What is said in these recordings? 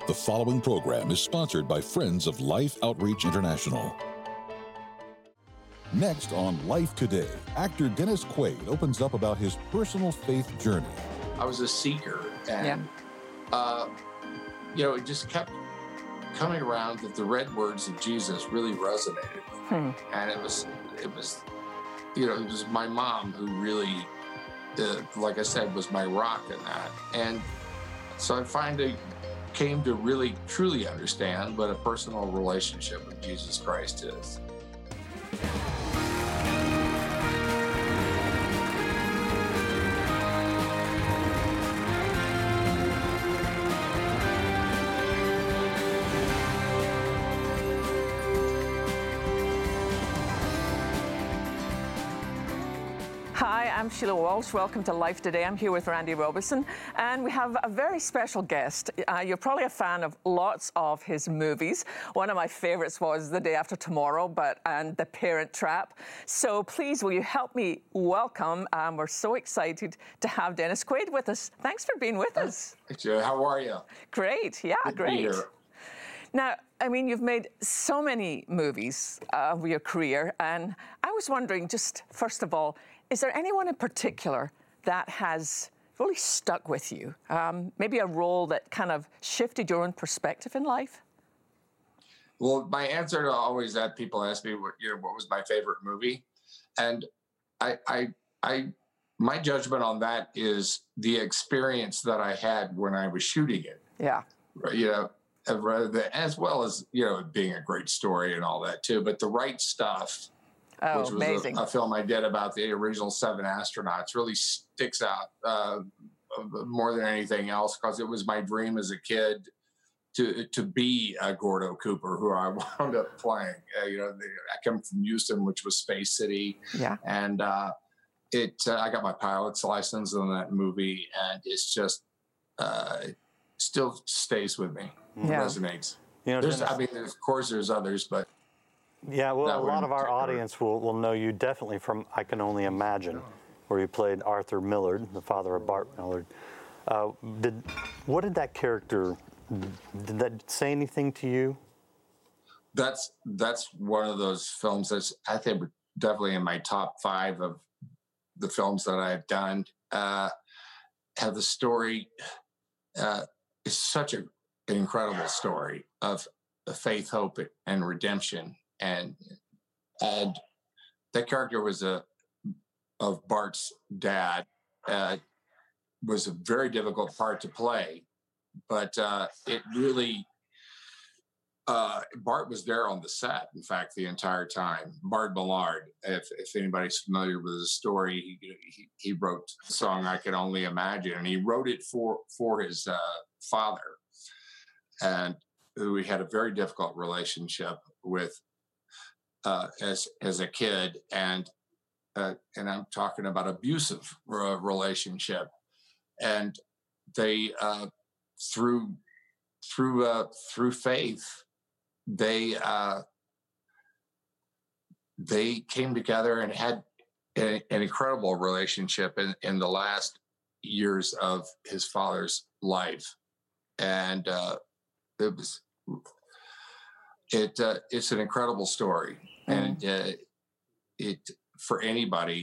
The following program is sponsored by Friends of Life Outreach International. Next on Life Today, actor Dennis Quaid opens up about his personal faith journey. I was a seeker, and it just kept coming around that the red words of Jesus really resonated with me. And it was my mom who really, like I said, was my rock in that. And so I finally came to really, truly understand what a personal relationship with Jesus Christ is. Hi, I'm Sheila Walsh. Welcome to Life Today. I'm here with Randy Robison, and we have a very special guest. You're probably a fan of lots of his movies. One of my favorites was The Day After Tomorrow and The Parent Trap. So please, will you help me welcome? We're so excited to have Dennis Quaid with us. Thanks for being with us. How are you? Great. Yeah, Good great. to be here. Now, I mean, you've made so many movies of your career, and I was wondering, just first of all, is there anyone in particular that has really stuck with you? Maybe a role that kind of shifted your own perspective in life? Well, my answer to always that people ask me what was my favorite movie, and my judgment on that is the experience that I had when I was shooting it. Yeah. As well as it being a great story and all that too, but The Right Stuff. Oh, which was amazing. a film I did about the original 7 astronauts, really sticks out more than anything else because it was my dream as a kid to be Gordo Cooper, who I wound up playing. I come from Houston, which was Space City. Yeah. And I got my pilot's license in that movie, and it's just it still stays with me. Yeah. It resonates. Dennis, of course, there's others, but. Yeah, well, a lot of our audience will know you definitely from I Can Only Imagine, where you played Arthur Millard, the father of Bart Millard. What did that character, did that say anything to you? That's one of those films that's, I think, definitely in my top 5 of the films that I've done. Have the story, is such an incredible story of faith, hope, and redemption. And that character was of Bart's dad. Was a very difficult part to play, but it really Bart was there on the set. In fact, the entire time. Bart Millard, if anybody's familiar with his story, he wrote the song "I Can Only Imagine," and he wrote it for his father, and who he had a very difficult relationship with. As a kid, and I'm talking about abusive relationship, and they through faith they came together and had an incredible relationship in the last years of his father's life, and it's an incredible story. And it for anybody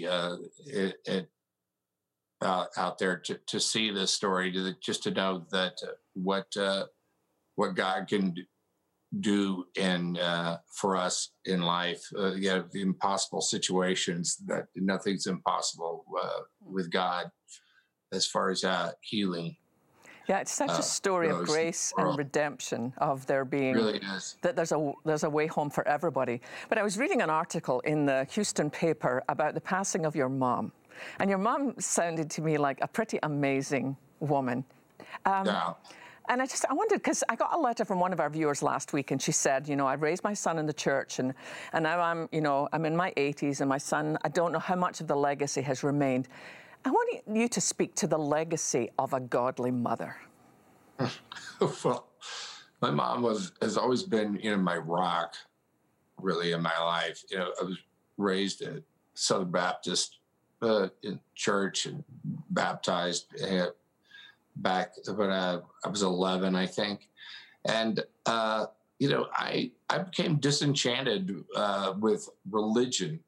out there to see this story, just to know that what God can do for us in life, the impossible situations, that nothing's impossible with God as far as healing. Yeah, it's such a story of grace and redemption, of there being really is. That there's a way home for everybody. But I was reading an article in the Houston paper about the passing of your mom, and your mom sounded to me like a pretty amazing woman. Yeah. And I wondered, because I got a letter from one of our viewers last week, and she said, I raised my son in the church, and now I'm in my 80s, and my son, I don't know how much of the legacy has remained. I want you to speak to the legacy of a godly mother. Well, my mom has always been, my rock, really, in my life. I was raised at Southern Baptist in church and baptized back when I was 11, I think. And I became disenchanted with religion,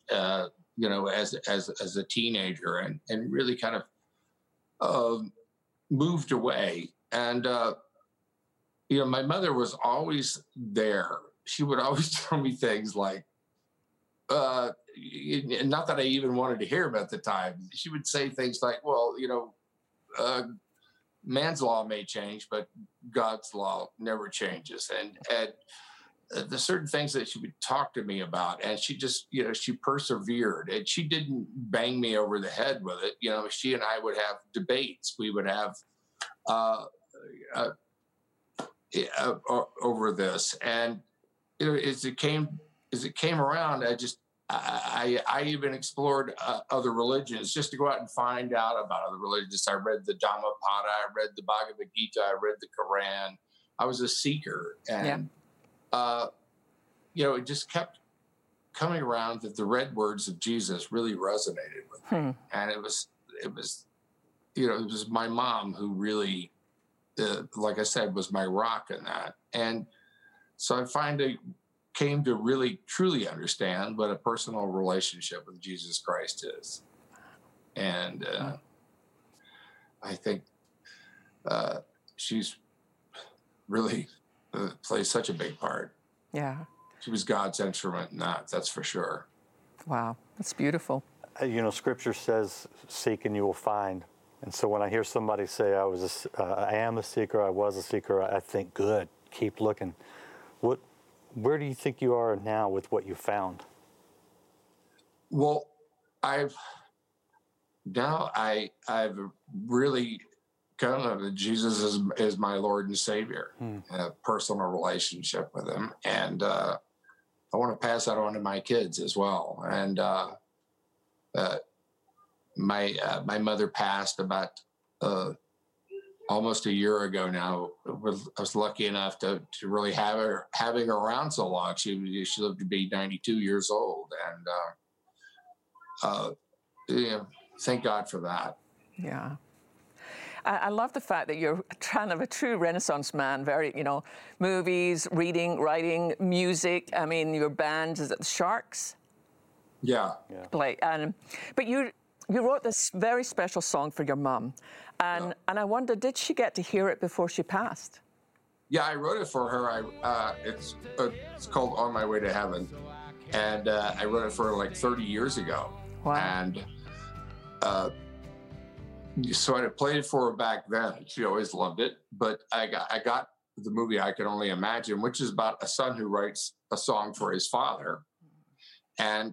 as a teenager, and really kind of moved away. And my mother was always there. She would always tell me things like, not that I even wanted to hear them at the time. She would say things like, well, man's law may change, but God's law never changes. And the certain things that she would talk to me about, and she just, she persevered, and she didn't bang me over the head with it. She and I would have debates. We would have over this. And as it came around, I even explored other religions just to go out and find out about other religions. I read the Dhammapada, I read the Bhagavad Gita, I read the Quran. I was a seeker, and it just kept coming around that the red words of Jesus really resonated with me. And it was my mom who really, like I said, was my rock in that. And so I came to really truly understand what a personal relationship with Jesus Christ is. And I think she's really plays such a big part. Yeah. She was God's instrument in that's for sure. Wow, that's beautiful. Scripture says, seek and you will find. And so when I hear somebody say, I am a seeker, I was a seeker, I think, good, keep looking. Where do you think you are now with what you found? Well, I've really come that Jesus is my Lord and Savior, a personal relationship with him. And I want to pass that on to my kids as well. And my mother passed about almost a year ago now. I was lucky enough to really having her around so long. She lived to be 92 years old, and thank God for that. Yeah. I love the fact that you're kind of a true Renaissance man. Very, movies, reading, writing, music. I mean, your band, is it the Sharks? Yeah. But you wrote this very special song for your mom. And I wonder, did she get to hear it before she passed? Yeah, I wrote it for her. It's called On My Way to Heaven. And I wrote it for her like 30 years ago. Wow. And so I played it for her back then. She always loved it. But I got the movie I Can Only Imagine, which is about a son who writes a song for his father. And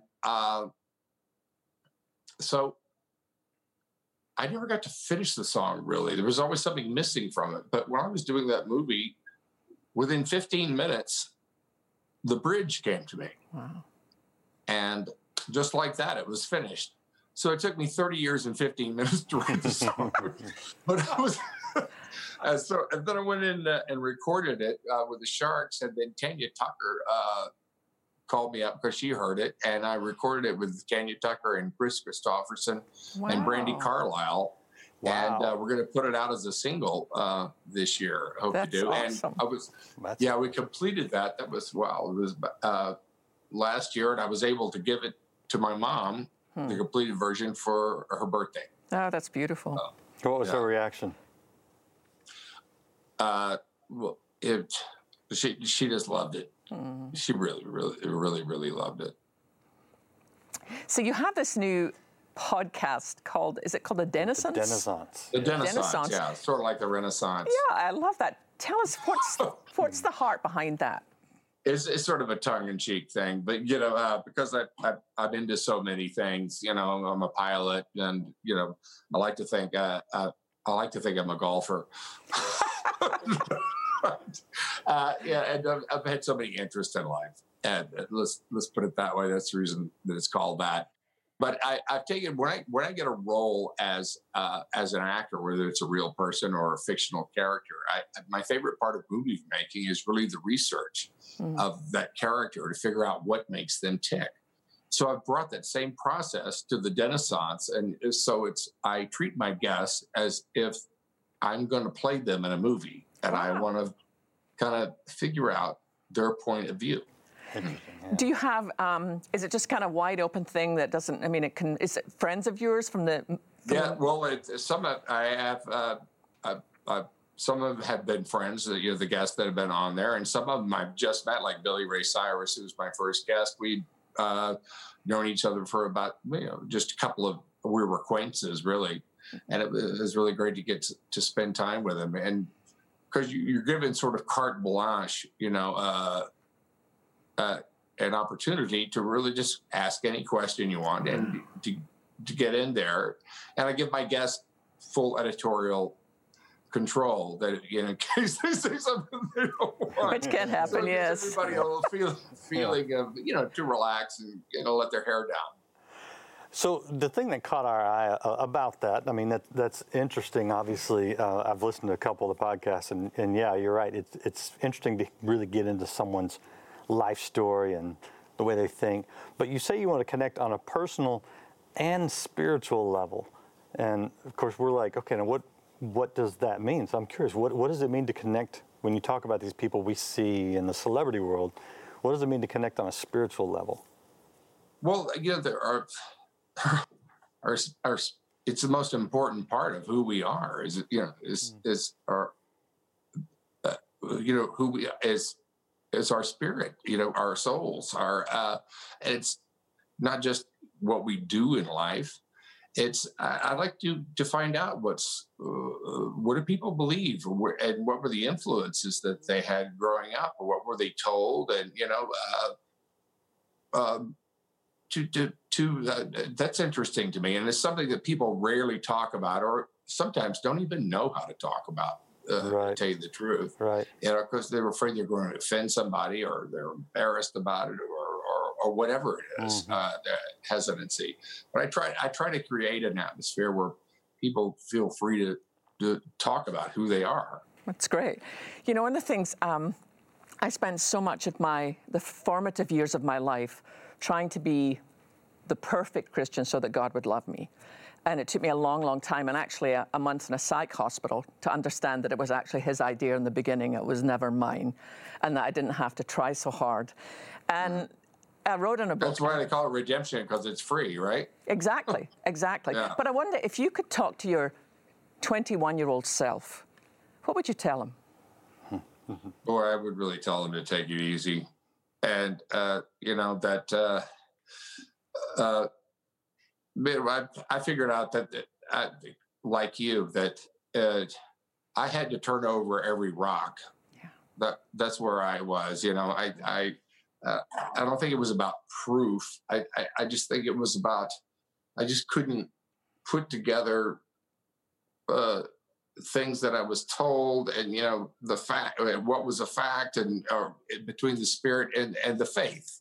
so I never got to finish the song, really. There was always something missing from it. But when I was doing that movie, within 15 minutes, the bridge came to me. Wow. And just like that, it was finished. So it took me 30 years and 15 minutes to write the song. But it was... and then I went in and recorded it with the Sharks, and then Tanya Tucker called me up because she heard it, and I recorded it with Tanya Tucker and Chris Christopherson and Brandi Carlile. Wow. And we're going to put it out as a single this year. I hope to do. Awesome. And we completed that. That was, it was last year, and I was able to give it to my mom, the completed version, for her birthday. Oh, that's beautiful. What was her reaction? She just loved it. She really, really, really, really loved it. So you have this new podcast called, is it called The Denizens? The Denizens, yeah. Sort of like the Renaissance. Yeah, I love that. Tell us, what's the heart behind that? It's sort of a tongue-in-cheek thing, but because I'm into so many things, I'm a pilot, and I like to think I'm a golfer. And I've had so many interests in life, and let's put it that way. That's the reason that it's called that. But I've taken when I get a role as an actor, whether it's a real person or a fictional character, my favorite part of movie making is really the research of that character to figure out what makes them tick. So I've brought that same process to the Denizens, and so I treat my guests as if I'm going to play them in a movie, and I want to kind of figure out their point of view. Do you have, is it just kind of wide open thing that doesn't, I mean, is it friends of yours from the... Well, some of them have been friends, the guests that have been on there, and some of them I've just met, like Billy Ray Cyrus, who was my first guest. We'd known each other for about, just a couple of, we were acquaintances, really. And it was really great to get to spend time with him. And because you're given sort of carte blanche, an opportunity to really just ask any question you want and to get in there. And I give my guests full editorial control that, in case they say something they don't want. Which can happen, so yes. Everybody will feeling of, to relax and, let their hair down. So the thing that caught our eye about that, I mean, that's interesting. Obviously, I've listened to a couple of the podcasts, and yeah, you're right. It's interesting to really get into someone's life story and the way they think. But you say you want to connect on a personal and spiritual level, and of course, we're like, okay, now what does that mean? So I'm curious, what does it mean to connect when you talk about these people we see in the celebrity world? What does it mean to connect on a spiritual level? Well, there are. It's the most important part of who we are. Is our who we is our spirit. Our souls. And it's not just what we do in life. It's I like to find out what do people believe, and what were the influences that they had growing up, or what were they told, and that's interesting to me, and it's something that people rarely talk about, or sometimes don't even know how to talk about. To tell you the truth, right? Because they're afraid they're going to offend somebody, or they're embarrassed about it, or whatever it is, the hesitancy. But I try to create an atmosphere where people feel free to talk about who they are. That's great. One of the things I spent so much of the formative years of my life trying to be the perfect Christian so that God would love me. And it took me a long, long time, and actually a month in a psych hospital, to understand that it was actually his idea in the beginning. It was never mine, and that I didn't have to try so hard. And I wrote in a book. That's why they call it redemption, because it's free, right? Exactly. Yeah. But I wonder if you could talk to your 21-year-old self, what would you tell him? Boy, I would really tell him to take it easy. And, I figured out that like you, that I had to turn over every rock. Yeah. That's where I was. I don't think it was about proof. I just think it was about, I just couldn't put together things that I was told, and the fact, what was a fact, and or between the spirit and the faith.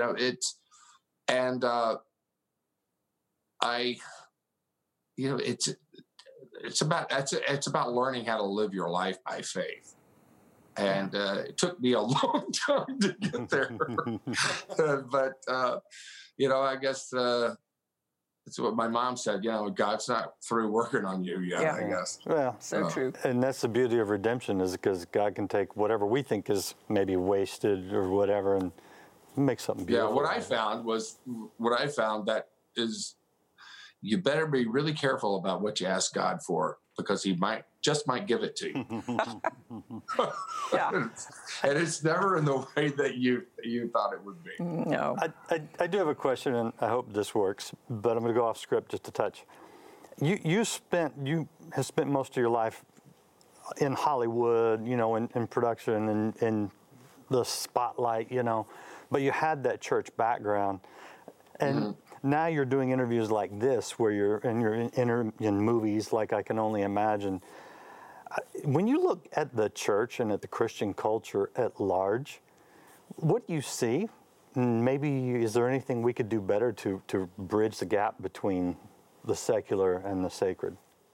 It's about learning how to live your life by faith. And it took me a long time to get there. But I guess that's what my mom said. God's not through working on you yet, I guess. Well, so true. And that's the beauty of redemption, is because God can take whatever we think is maybe wasted or whatever and make something beautiful. Yeah, what I found that is, you better be really careful about what you ask God for, because he might give it to you. Yeah. And it's never in the way that you thought it would be. No. I do have a question, and I hope this works, but I'm going to go off script just a touch. You have spent most of your life in Hollywood, in production and in the spotlight, but you had that church background. And now you're doing interviews like this, where you're in movies like I Can Only Imagine. When you look at the church and at the Christian culture at large, what do you see? Maybe is there anything we could do better to bridge the gap between the secular and the sacred?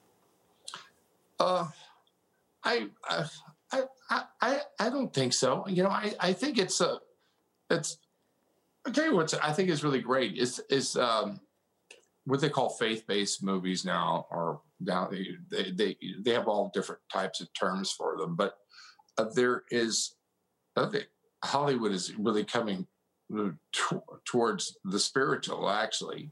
I don't think so. I think it's I'll tell you what I think is really great is what they call faith-based movies now, or now they have all different types of terms for them. But there is, I think Hollywood is really coming towards the spiritual, actually.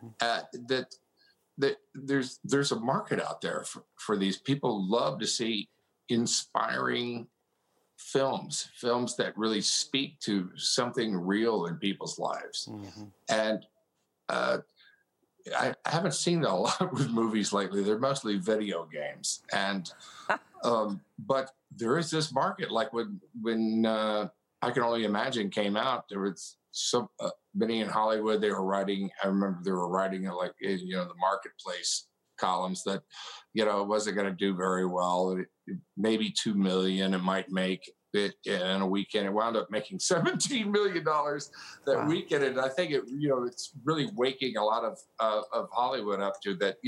That there's a market out there for these. People love to see inspiring films that really speak to something real in people's lives. And I haven't seen a lot with movies lately. They're mostly video games, and but there is this market. Like when I Can Only Imagine came out, there was so many in Hollywood. They were writing. I remember they were writing it like the marketplace columns that it wasn't going to do very well. Maybe $2 million it might make it in a weekend. It wound up making $17 million that weekend, and I think it's really waking a lot of Hollywood up to that.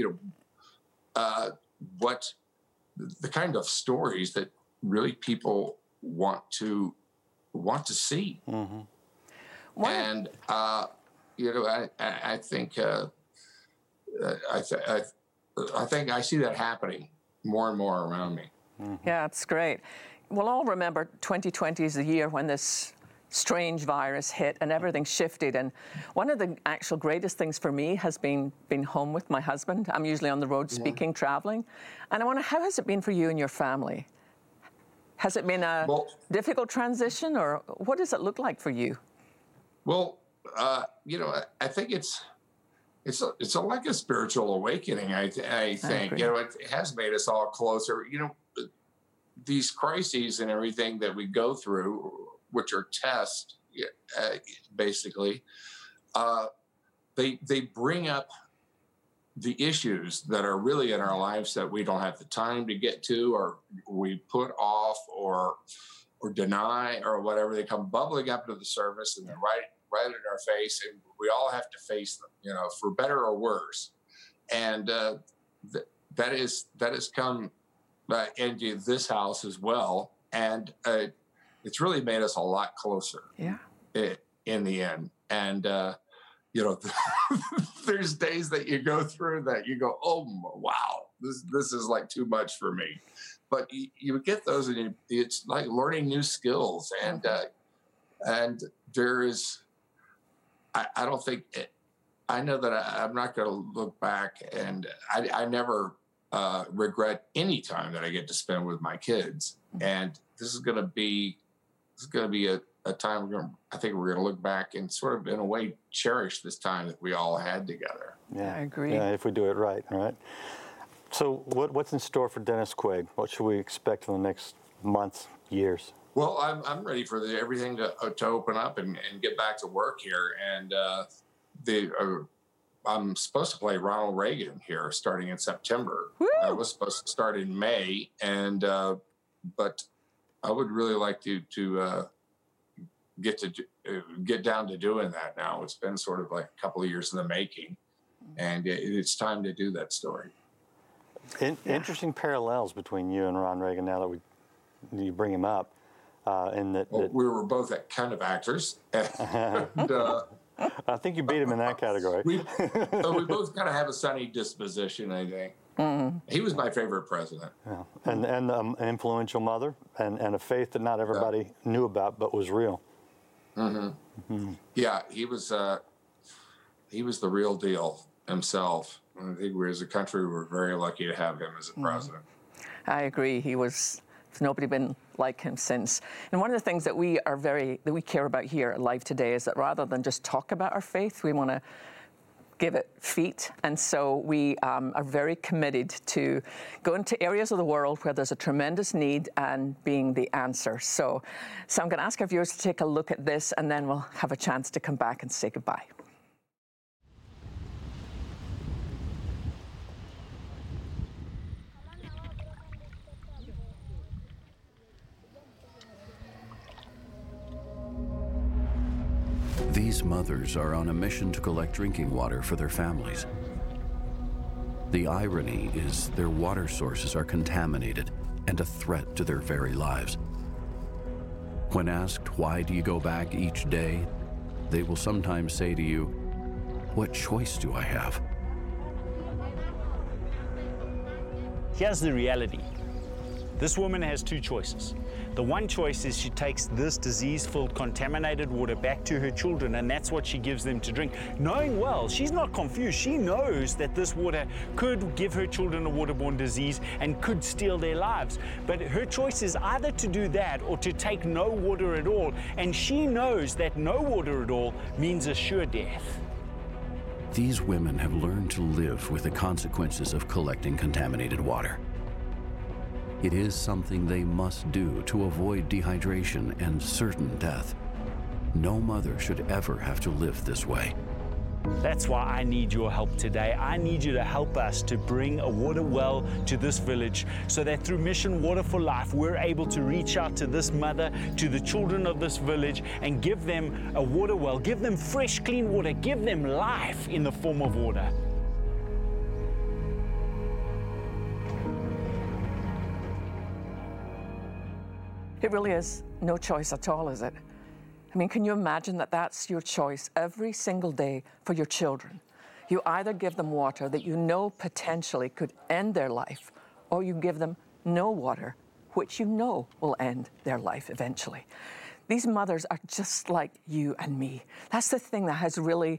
What the kind of stories that really people want to see. And I think I think I see that happening more and more around me. Yeah, it's great. We'll all remember 2020 is the year when this strange virus hit and everything shifted. And one of the actual greatest things for me has been home with my husband. I'm usually on the road speaking, traveling. And I wonder, how has it been for you and your family? Has it been a difficult transition, or what does it look like for you? Well, I think it's like a spiritual awakening. I think it has made us all closer. These crises and everything that we go through, which are tests, basically, they bring up the issues that are really in our lives that we don't have the time to get to, or we put off, or deny, or whatever. They come bubbling up to the surface, and they're right in our face, and we all have to face them, for better or worse. And that has come into this house as well, and it's really made us a lot closer. In the end, and there's days that you go through that you go, oh wow, this is like too much for me. But you get those, and it's like learning new skills, and there is. I don't think I know that I'm not going to look back, and I never regret any time that I get to spend with my kids. And this is going to be a time I think we're going to look back and sort of in a way cherish this time that we all had together. Yeah, I agree. Yeah, if we do it right. So what's in store for Dennis Quaid? What should we expect in the next months, years? Well, I'm ready for everything to open up and get back to work here. And I'm supposed to play Ronald Reagan here starting in September. I was supposed to start in May, and but I would really like to get down to doing that now. It's been sort of like a couple of years in the making, and it's time to do that story. Interesting parallels between you and Ron Reagan now that you bring him up. We were both that kind of actors. And, I think you beat him in that category. We both kind of have a sunny disposition, I think. He was my favorite president. Yeah. And an influential mother, and a faith that not everybody knew about but was real. Yeah, he was the real deal himself. I think we as a country were very lucky to have him as a president. I agree. There's nobody been like him since. And one of the things that we care about here at Life Today is that rather than just talk about our faith, we want to give it feet. And so we are very committed to going to areas of the world where there's a tremendous need and being the answer. So I'm going to ask our viewers to take a look at this, and then we'll have a chance to come back and say goodbye. These mothers are on a mission to collect drinking water for their families. The irony is their water sources are contaminated and a threat to their very lives. When asked, why do you go back each day, they will sometimes say to you, what choice do I have? Here's the reality. This woman has two choices. The one choice is she takes this disease-filled, contaminated water back to her children, and that's what she gives them to drink, knowing well, she's not confused. She knows that this water could give her children a waterborne disease and could steal their lives. But her choice is either to do that or to take no water at all, and she knows that no water at all means a sure death. These women have learned to live with the consequences of collecting contaminated water. It is something they must do to avoid dehydration and certain death. No mother should ever have to live this way. That's why I need your help today. I need you to help us to bring a water well to this village so that through Mission Water for Life, we're able to reach out to this mother, to the children of this village, and give them a water well, give them fresh, clean water, give them life in the form of water. It really is no choice at all, is it? I mean, can you imagine that that's your choice every single day for your children? You either give them water that you know potentially could end their life, or you give them no water, which you know will end their life eventually. These mothers are just like you and me. That's the thing that has really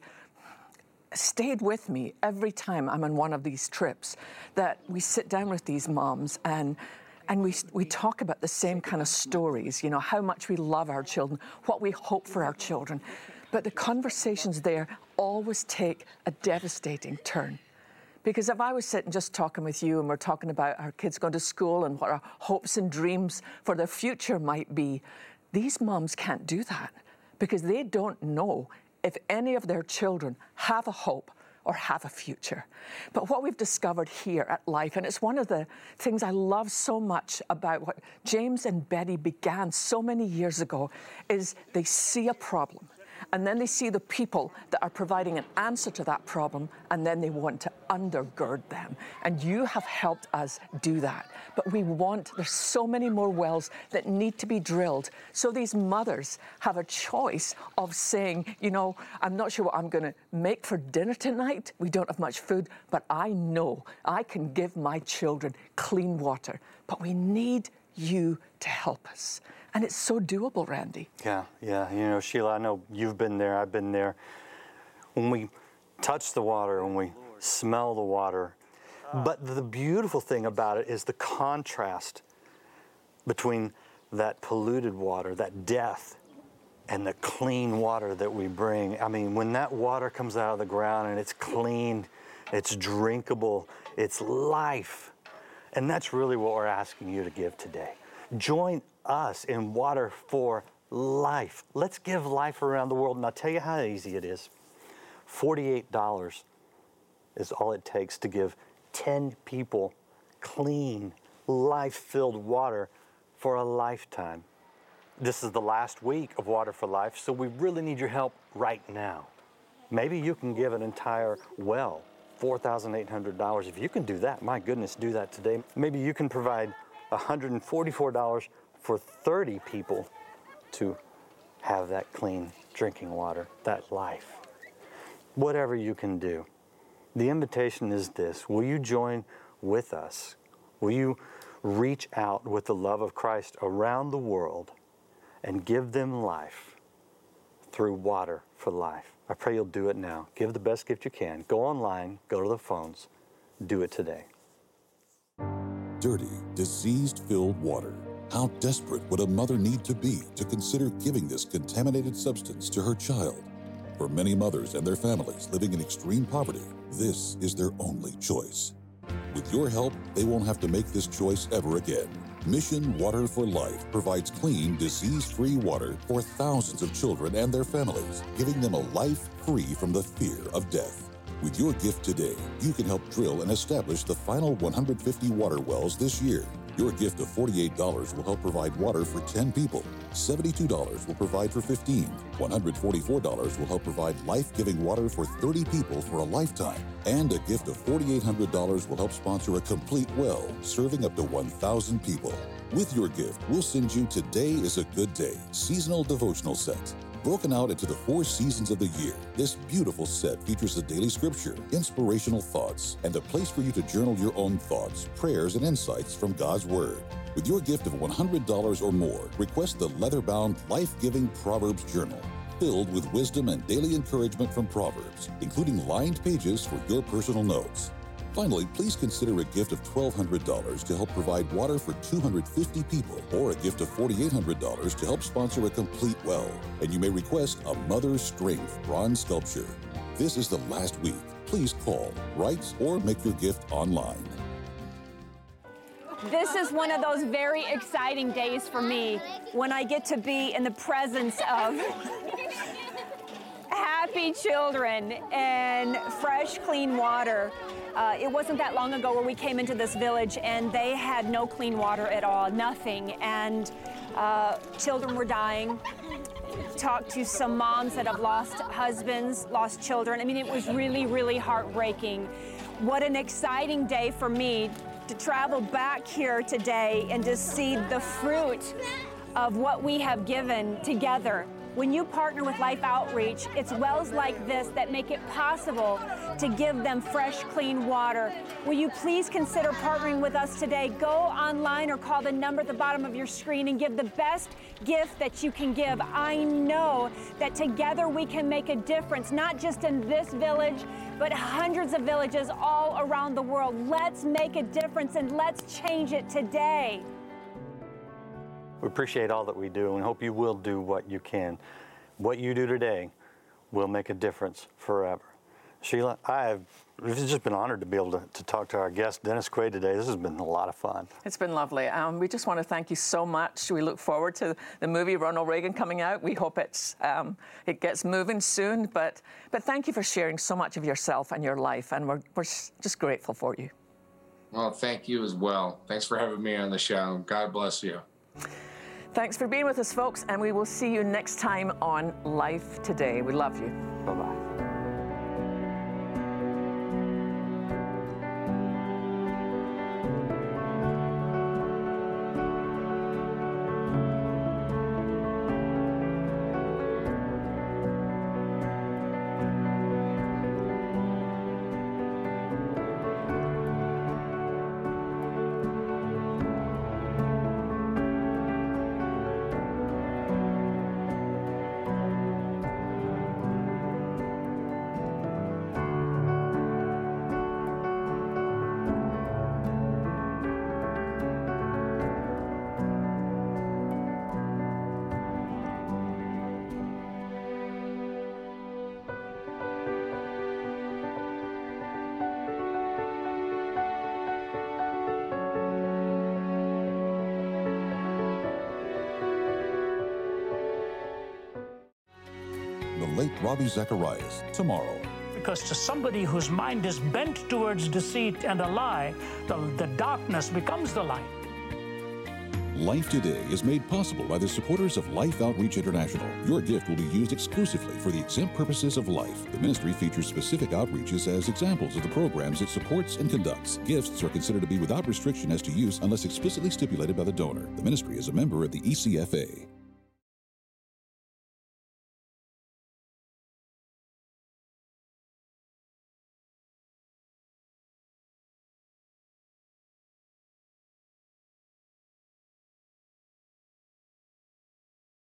stayed with me every time I'm on one of these trips, that we sit down with these moms and we talk about the same kind of stories, you know, how much we love our children, what we hope for our children. But the conversations there always take a devastating turn. Because if I was sitting just talking with you and we're talking about our kids going to school and what our hopes and dreams for their future might be, these moms can't do that because they don't know if any of their children have a hope or have a future. But what we've discovered here at Life, and it's one of the things I love so much about what James and Betty began so many years ago, is they see a problem, and then they see the people that are providing an answer to that problem, and then they want to undergird them. And you have helped us do that. But there's so many more wells that need to be drilled. So these mothers have a choice of saying, you know, I'm not sure what I'm going to make for dinner tonight. We don't have much food, but I know I can give my children clean water. But we need you to help us. And it's so doable, Randy. Yeah. You know, Sheila, I know you've been there, I've been there. When we touch the water, when we smell the water. But the beautiful thing about it is the contrast between that polluted water, that death, and the clean water that we bring. I mean, when that water comes out of the ground and it's clean, it's drinkable, it's life. And that's really what we're asking you to give today. Join us in Water for Life. Let's give life around the world. And I'll tell you how easy it is. $48 is all it takes to give 10 people clean, life-filled water for a lifetime. This is the last week of Water for Life, so we really need your help right now. Maybe you can give an entire well, $4,800. If you can do that, my goodness, do that today. Maybe you can provide $144 for 30 people to have that clean drinking water, that life. Whatever you can do. The invitation is this: will you join with us? Will you reach out with the love of Christ around the world and give them life through Water for Life? I pray you'll do it now. Give the best gift you can. Go online, go to the phones, do it today. Dirty, disease-filled water. How desperate would a mother need to be to consider giving this contaminated substance to her child? For many mothers and their families living in extreme poverty, this is their only choice. With your help, they won't have to make this choice ever again. Mission Water for Life provides clean, disease-free water for thousands of children and their families, giving them a life free from the fear of death. With your gift today, you can help drill and establish the final 150 water wells this year. Your gift of $48 will help provide water for 10 people. $72 will provide for 15. $144 will help provide life-giving water for 30 people for a lifetime. And a gift of $4,800 will help sponsor a complete well, serving up to 1,000 people. With your gift, we'll send you Today is a Good Day seasonal devotional set. Broken out into the 4 seasons of the year, this beautiful set features the daily scripture, inspirational thoughts, and a place for you to journal your own thoughts, prayers, and insights from God's Word. With your gift of $100 or more, request the leather-bound, life-giving Proverbs Journal, filled with wisdom and daily encouragement from Proverbs, including lined pages for your personal notes. Finally, please consider a gift of $1,200 to help provide water for 250 people, or a gift of $4,800 to help sponsor a complete well. And you may request a Mother's Strength bronze sculpture. This is the last week. Please call, write, or make your gift online. This is one of those very exciting days for me when I get to be in the presence of happy children and fresh, clean water. It wasn't that long ago where we came into this village and they had no clean water at all, nothing. And children were dying. Talked to some moms that have lost husbands, lost children. I mean, it was really, really heartbreaking. What an exciting day for me to travel back here today and to see the fruit of what we have given together. When you partner with Life Outreach, it's wells like this that make it possible to give them fresh, clean water. Will you please consider partnering with us today? Go online or call the number at the bottom of your screen and give the best gift that you can give. I know that together we can make a difference, not just in this village, but hundreds of villages all around the world. Let's make a difference and let's change it today. We appreciate all that we do and hope you will do what you can. What you do today will make a difference forever. Sheila, we've just been honored to be able to talk to our guest, Dennis Quaid, today. This has been a lot of fun. It's been lovely. We just want to thank you so much. We look forward to the movie Ronald Reagan coming out. We hope it gets moving soon. But thank you for sharing so much of yourself and your life, and we're just grateful for you. Well, thank you as well. Thanks for having me on the show. God bless you. Thanks for being with us, folks, and we will see you next time on Life Today. We love you. Bye-bye. The late Ravi Zacharias, tomorrow. Because to somebody whose mind is bent towards deceit and a lie, the darkness becomes the light. Life Today is made possible by the supporters of Life Outreach International. Your gift will be used exclusively for the exempt purposes of life. The ministry features specific outreaches as examples of the programs it supports and conducts. Gifts are considered to be without restriction as to use unless explicitly stipulated by the donor. The ministry is a member of the ECFA.